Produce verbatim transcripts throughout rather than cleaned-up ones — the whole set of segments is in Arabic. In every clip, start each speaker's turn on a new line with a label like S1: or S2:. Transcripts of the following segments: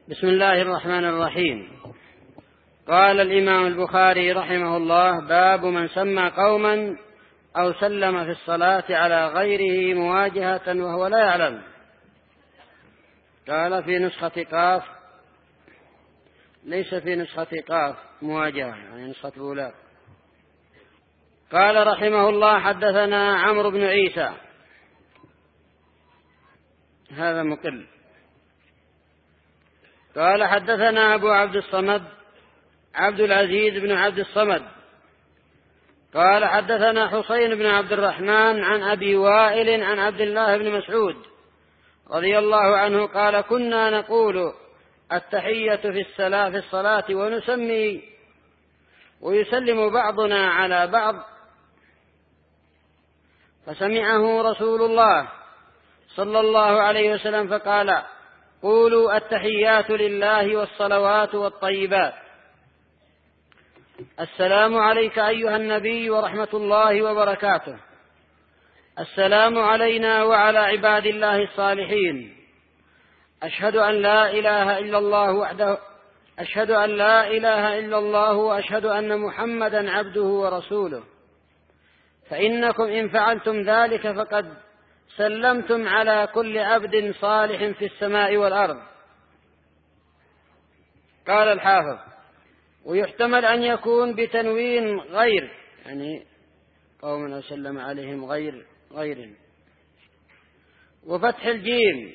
S1: بسم الله الرحمن الرحيم. قال الإمام البخاري رحمه الله: باب من سمى قوما أو سلم في الصلاة على غيره مواجهة وهو لا يعلم. قال في نسخة قاف، ليس في نسخة قاف مواجهة، يعني نسخة بولاق. قال رحمه الله: حدثنا عمرو بن عيسى، هذا مقل. قال حدثنا أبو عبد الصمد عبد العزيز بن عبد الصمد قال حدثنا حسين بن عبد الرحمن عن أبي وائل عن عبد الله بن مسعود رضي الله عنه قال: كنا نقول التحية في الصلاة في الصلاة ونسمي ويسلم بعضنا على بعض، فسمعه رسول الله صلى الله عليه وسلم فقال: قولوا التحيات لله والصلوات والطيبات، السلام عليك أيها النبي ورحمة الله وبركاته، السلام علينا وعلى عباد الله الصالحين، أشهد أن لا إله إلا الله وحده أشهد أن لا إله إلا الله وأشهد أن محمدا عبده ورسوله، فإنكم إن فعلتم ذلك فقد سلمتم على كل عبد صالح في السماء والأرض. قال الحافظ: ويحتمل أن يكون بتنوين غير، يعني قوم سلم عليهم غير غير وفتح الجيم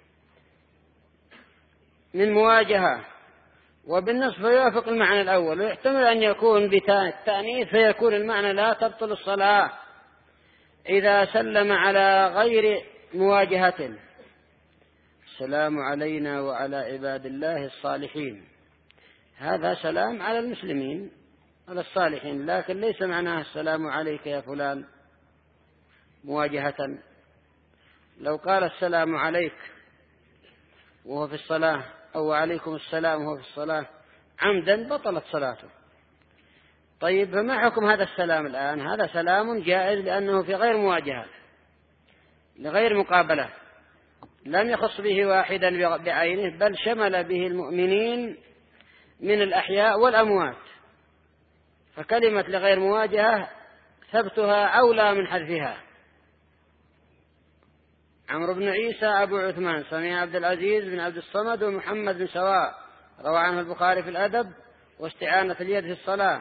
S1: من مواجهة، وبالنصف يوافق المعنى الأول. ويحتمل أن يكون بالتأنيث فيكون المعنى لا تبطل الصلاة إذا سلم على غير مواجهة. السلام علينا وعلى عباد الله الصالحين، هذا سلام على المسلمين على الصالحين، لكن ليس معناه السلام عليك يا فلان مواجهة. لو قال السلام عليك وهو في الصلاة أو عليكم السلام وهو في الصلاة عمدا بطلت صلاته. طيب، فما حكم هذا السلام الآن؟ هذا سلام جائز لأنه في غير مواجهة، لغير مقابلة، لم يخص به واحدا بعينه، بل شمل به المؤمنين من الأحياء والأموات، فكلمة لغير مواجهة ثبتها أولى من حذفها. عمرو بن عيسى أبو عثمان سمع عبد العزيز بن عبد الصمد ومحمد بن سواء، روى عنه البخاري في الأدب واستعانة اليد في الصلاة.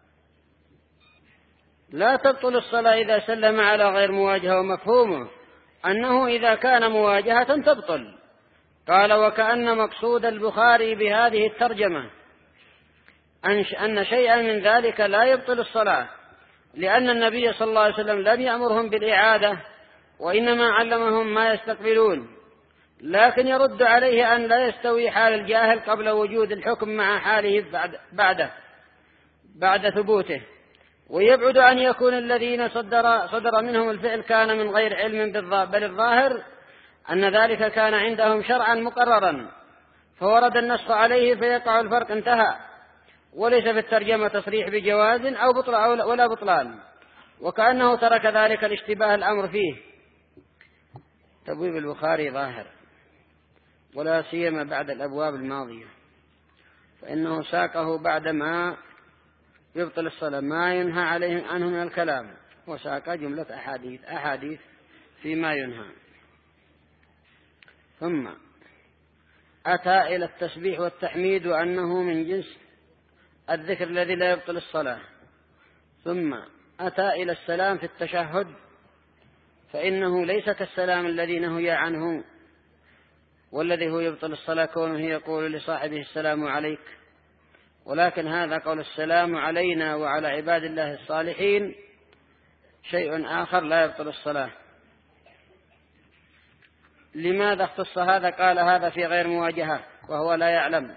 S1: لا تبطل الصلاة إذا سلم على غير مواجهة، ومفهومه أنه إذا كان مواجهة تبطل. قال: وكأن مقصود البخاري بهذه الترجمة أن شيئا من ذلك لا يبطل الصلاة، لأن النبي صلى الله عليه وسلم لم يأمرهم بالإعادة، وإنما علمهم ما يستقبلون، لكن يرد عليه أن لا يستوي حال الجاهل قبل وجود الحكم مع حاله بعده بعد ثبوته، ويبعد أن يكون الذين صدر, صدر منهم الفعل كان من غير علم بالظاهر، بل الظاهر أن ذلك كان عندهم شرعا مقررا فورد النسخ عليه فيقع الفرق. انتهى. وليس في الترجمة تصريح بجواز أو بطلان ولا بطلان، وكأنه ترك ذلك الاشتباه الأمر فيه. تبويب البخاري ظاهر، ولا سيما بعد الأبواب الماضية، فإنه ساقه بعدما يبطل الصلاة ما ينهى عليه عنه من الكلام، وساق جملة أحاديث أحاديث فيما ينهى. ثم أتى إلى التسبيح والتحميد وأنه من جنس الذكر الذي لا يبطل الصلاة. ثم أتى إلى السلام في التشهد، فإنه ليس كالسلام الذي نهي عنه والذي هو يبطل الصلاة كونه يقول لصاحبه السلام عليك، ولكن هذا قول السلام علينا وعلى عباد الله الصالحين شيء آخر لا يبطل الصلاة. لماذا اختص هذا؟ قال: هذا في غير مواجهة وهو لا يعلم.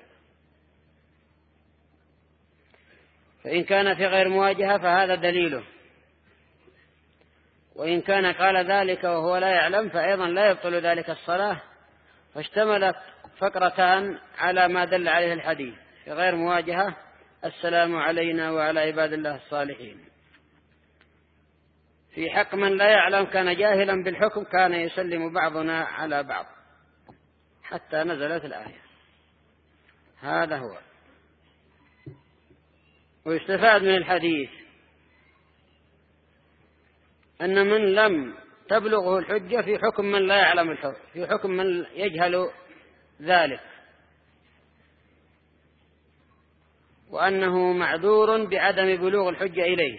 S1: فإن كان في غير مواجهة فهذا دليله، وإن كان قال ذلك وهو لا يعلم فأيضا لا يبطل ذلك الصلاة، فاشتملت فقرتان على ما دل عليه الحديث. في غير مواجهة السلام علينا وعلى عباد الله الصالحين. في حق من لا يعلم كان جاهلا بالحكم كان يسلم بعضنا على بعض حتى نزلت الآية. هذا هو. ويستفاد من الحديث أن من لم تبلغه الحجة في حكم من لا يعلم الحكم، في حكم من يجهل ذلك، وأنه معذور بعدم بلوغ الحجة إليه.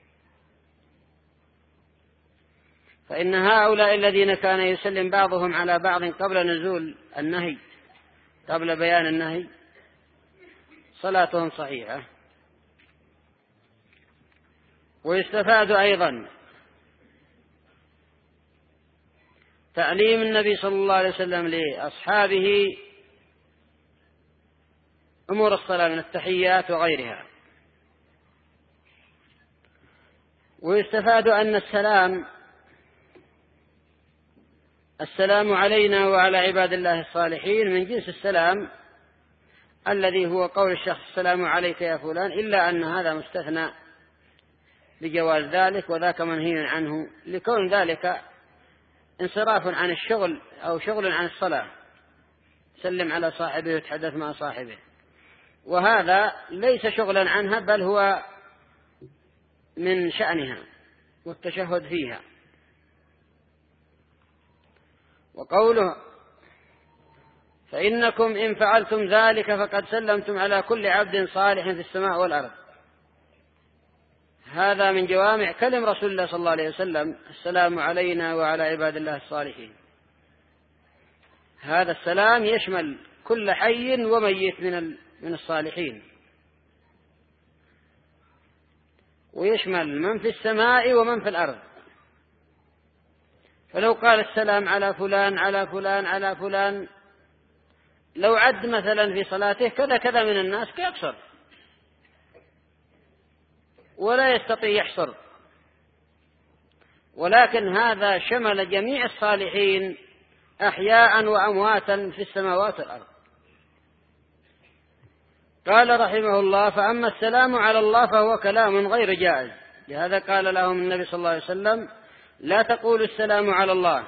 S1: فإن هؤلاء الذين كان يسلم بعضهم على بعض قبل نزول النهي، قبل بيان النهي، صلاتهم صحيحة. ويستفاد أيضا تعليم النبي صلى الله عليه وسلم لأصحابه أمور الصلاة من التحيات وغيرها. ويستفاد أن السلام السلام علينا وعلى عباد الله الصالحين من جنس السلام الذي هو قول الشخص السلام عليك يا فلان، إلا أن هذا مستثنى بجواز ذلك، وذاك منهي عنه لكون ذلك انصراف عن الشغل أو شغل عن الصلاة، سلم على صاحبه ويتحدث مع صاحبه، وهذا ليس شغلا عنها بل هو من شأنها والتشهد فيها. وقوله فإنكم إن فعلتم ذلك فقد سلمتم على كل عبد صالح في السماء والأرض، هذا من جوامع كلم رسول الله صلى الله عليه وسلم: السلام علينا وعلى عباد الله الصالحين. هذا السلام يشمل كل حي وميت من من الصالحين، ويشمل من في السماء ومن في الأرض. فلو قال السلام على فلان على فلان على فلان، لو عد مثلا في صلاته كذا كذا من الناس يقصر ولا يستطيع يحصر، ولكن هذا شمل جميع الصالحين أحياء وأمواتا في السماوات والأرض. قال رحمه الله: فأما السلام على الله فهو كلام غير جائز، لهذا قال لهم النبي صلى الله عليه وسلم: لا تقولوا السلام على الله.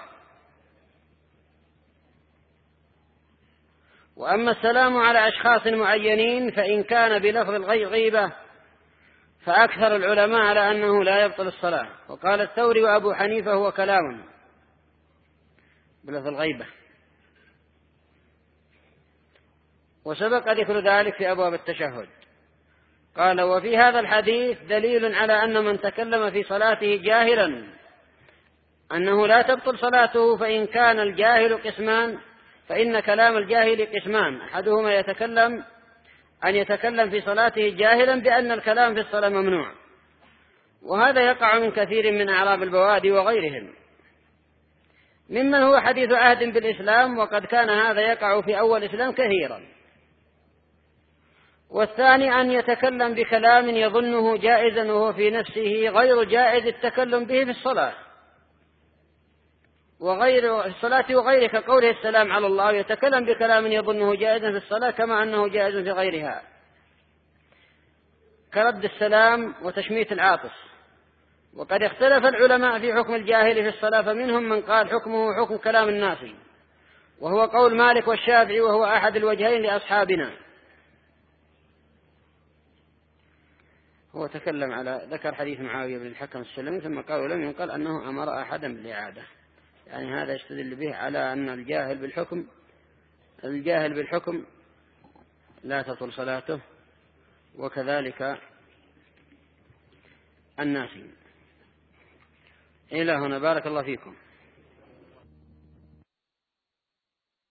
S1: وأما السلام على أشخاص معينين فإن كان بلفظ الغيبة فأكثر العلماء على أنه لا يبطل الصلاة. وقال الثوري وأبو حنيفة: هو كلام بلفظ الغيبة. وسبق ذكر ذلك في أبواب التشهد. قال: وفي هذا الحديث دليل على أن من تكلم في صلاته جاهلا أنه لا تبطل صلاته، فإن كان الجاهل قسمان، فإن كلام الجاهل قسمان: أحدهما يتكلم أن يتكلم في صلاته جاهلا بأن الكلام في الصلاة ممنوع، وهذا يقع من كثير من أعراب البوادي وغيرهم ممن هو حديث عهد بالإسلام، وقد كان هذا يقع في أول الإسلام كثيرا. والثاني أن يتكلم بكلام يظنه جائزا وهو في نفسه غير جائز التكلم به في الصلاة وغير الصلاة وغيره، كقوله السلام على الله، يتكلم بكلام يظنه جائزا في الصلاة كما أنه جائز في غيرها، كرد السلام وتشميت العاطس. وقد اختلف العلماء في حكم الجاهل في الصلاة، فمنهم من قال حكمه حكم كلام الناس، وهو قول مالك والشافعي، وهو أحد الوجهين لأصحابنا. هو تكلم على ذكر حديث معاوية بن الحكم السلمي، ثم قال ولم ينقل أنه أمر أحدا بالإعادة، يعني هذا يستدل به على أن الجاهل بالحكم الجاهل بالحكم لا تطل صلاته، وكذلك الناسي. إلى هنا بارك الله فيكم.